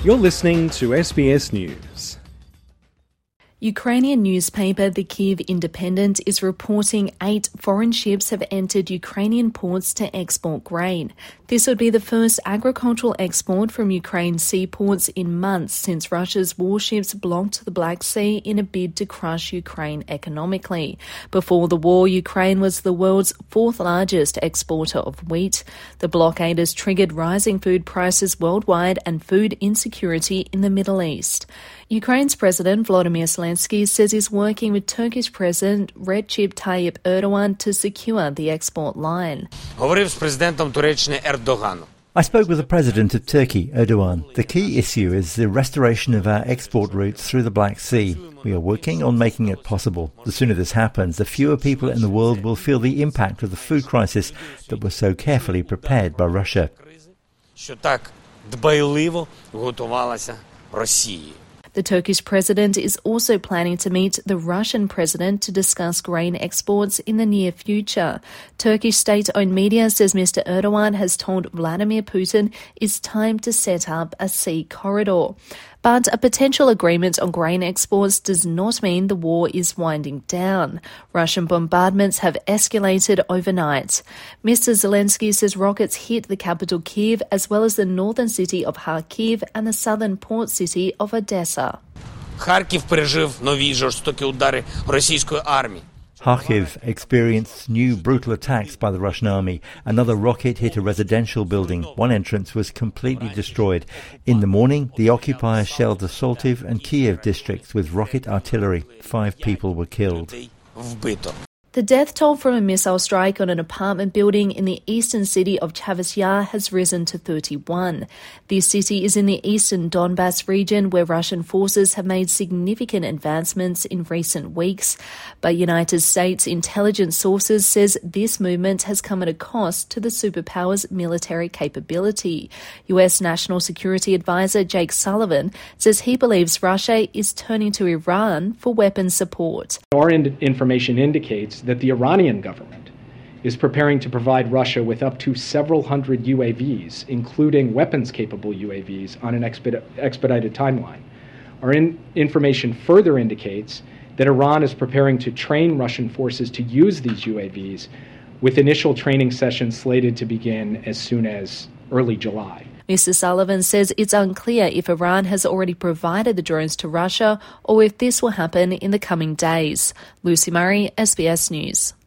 You're listening to SBS News. Ukrainian newspaper The Kyiv Independent is reporting 8 foreign ships have entered Ukrainian ports to export grain. This would be the first agricultural export from Ukraine's seaports in months since Russia's warships blocked the Black Sea in a bid to crush Ukraine economically. Before the war, Ukraine was the world's 4th largest exporter of wheat. The blockade has triggered rising food prices worldwide and food insecurity in the Middle East. Ukraine's President Volodymyr Zelensky says he's working with Turkish President Recep Tayyip Erdogan to secure the export line. I spoke with the President of Turkey, Erdogan. The key issue is the restoration of our export routes through the Black Sea. We are working on making it possible. The sooner this happens, the fewer people in the world will feel the impact of the food crisis that was so carefully prepared by Russia. The Turkish president is also planning to meet the Russian president to discuss grain exports in the near future. Turkish state-owned media says Mr. Erdogan has told Vladimir Putin it's time to set up a sea corridor. But a potential agreement on grain exports does not mean the war is winding down. Russian bombardments have escalated overnight. Mr. Zelensky says rockets hit the capital Kyiv as well as the northern city of Kharkiv and the southern port city of Odessa. Харків пережив нові жорстокі удари російської армії. Kharkiv experienced new brutal attacks by the Russian army. Another rocket hit a residential building. One entrance was completely destroyed. In the morning, the occupiers shelled the Saltiv and Kiev districts with rocket artillery. 5 people were killed. The death toll from a missile strike on an apartment building in the eastern city of Chavez Yar has risen to 31. This city is in the eastern Donbass region where Russian forces have made significant advancements in recent weeks. But United States intelligence sources says this movement has come at a cost to the superpower's military capability. US National Security Advisor Jake Sullivan says he believes Russia is turning to Iran for weapons support. Our information indicates that the Iranian government is preparing to provide Russia with up to several hundred UAVs, including weapons-capable UAVs, on an expedited timeline. Our information further indicates that Iran is preparing to train Russian forces to use these UAVs, with initial training sessions slated to begin as soon as early July. Mr. Sullivan says it's unclear if Iran has already provided the drones to Russia or if this will happen in the coming days. Lucy Murray, SBS News.